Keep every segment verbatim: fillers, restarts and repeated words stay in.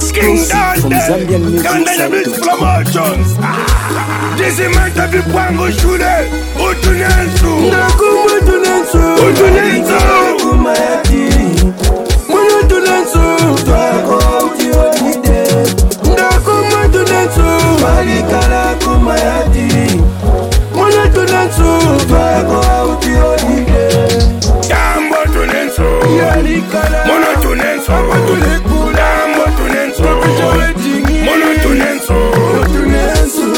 Exclusive from Zambian Music Promotions. This is my type of Pango Shude. Utunensu. Nakumba tunensu. Utunensu. Kumayati. Mwana tunensu. Twako uti onide. Nakumba tunensu. Malikala kumayati. Mwana tunensu. Twako uti onide. Dambo tunensu. Yalikala. Mwana tunensu. Tulikula. Dambo tunensu. Mwana tunensu. Tunensu.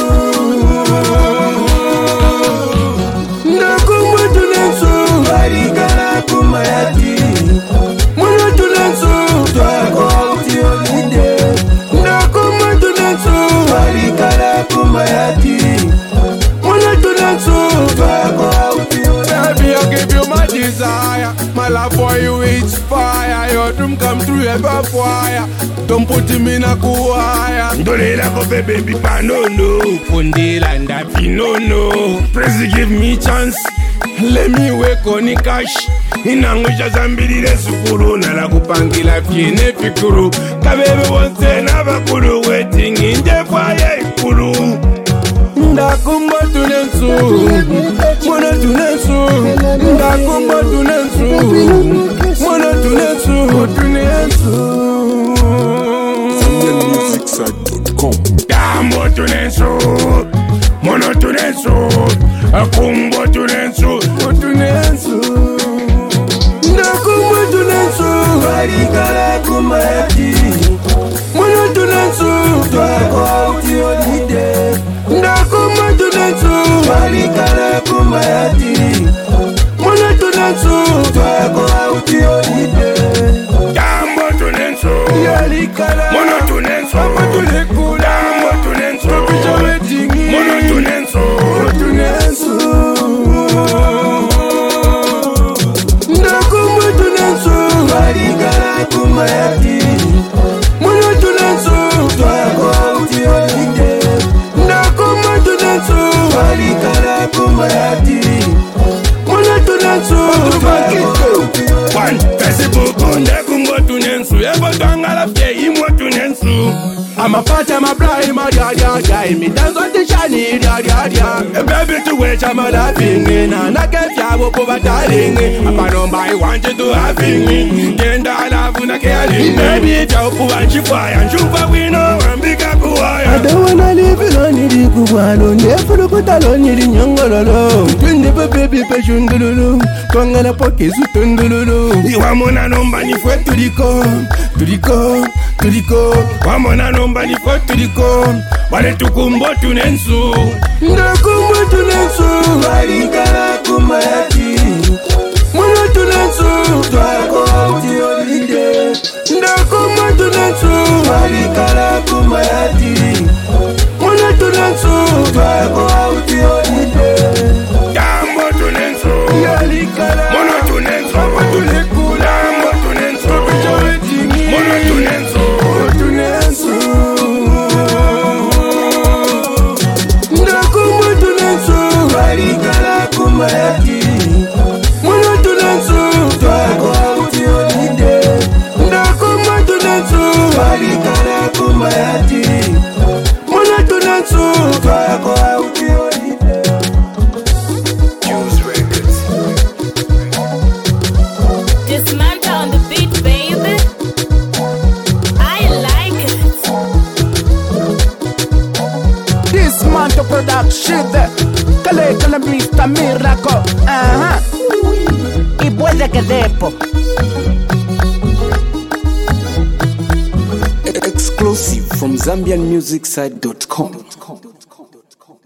Nakumba tunensu. Malikala kumayati. Mwana tunensu. Twako uti onide. Nakumba tunensu. Malikala kumayati. Mwana tunensu. Twako uti onide. Baby, I give you my desire. My love for you is fire. Your dream come true ever fire. Don't put him in a kuaya. Ndolera ko baby panono. Fundila ndapi No no. Please give me chance. let me wake on the cash. Inangusha zambirire sukuru nala Kupangila fiene fikuru. kabebe wonse n'abakulu waiting inje kwaye ikulu. Ndakumba tunensu. Mwana tunensu. Ndakumba tunensu. Mwana tunensu. Tunensu. Zambian Music Side dot com. Dambo tunensu. Mono tunensu. Akumbo tunensu. Tunensu. Nakumba tunensu. Malikala kumayati. Mwana tunensu. Twako uti onide. Nakumba tunensu. Malikala kumayati. Mwana tunensu. Twako uti onide. Dambo tunensu. Yalikala. Mono tunensu. Tulikula. Dambo tunensu. Mono tunensu. Tunensu. Nakumba tunensu. Malikala kumayati. Mwana tunensu. Twako uti onide. Nakumba tunensu. Malikala kumayati. Mwana tunensu. Twako uti onide. One, Facebook, ndekumbo tunensu. Ebo tangala fye imwo tunensu. I'm a fat, I'm a blind, my dad, dad, dad. Me dance on the shiny, dad, dad, dad. A baby to wait, I'm a Laughing, and I get ya up over darling. I'm a number I want you to have me. Kenda love na caring. baby jaupu anchifaya Nchupa wino ambika kuwaya. I don't wanna live alone, you kubalo. Never put alone, you nyongololo. Twende pe baby pe shundululu. Kwangana poke zutundululu. Iwamona nomba ni fwe Tuliko, tuliko, tuliko. Wamona nomba ni fwe tuliko. Wale tukumbo tunensu. Nakumba tunensu. Malikala kumayati. Mwana tunensu. Twako uti onide. Nakumba tunensu. Malikala kumayati. Mwana tunensu. Twako uti onide. Dambo tunensu. Yalikala. Mono tunensu. Dambo tunensu. Mono tunensu. Tunensu. Nakumba tunensu. Malikala kumayati. Mwana tunensu. Twako uti onide. Nakumba tunensu. Malikala kumayati. Mwana tunensu. Twako uti onide. Use records. Dismantle on the beat, baby. I like it. This man to production. Kale kale Mister Miracle. Ajá. Y puede que depo. Exclusive from Zambian Music Side dot com.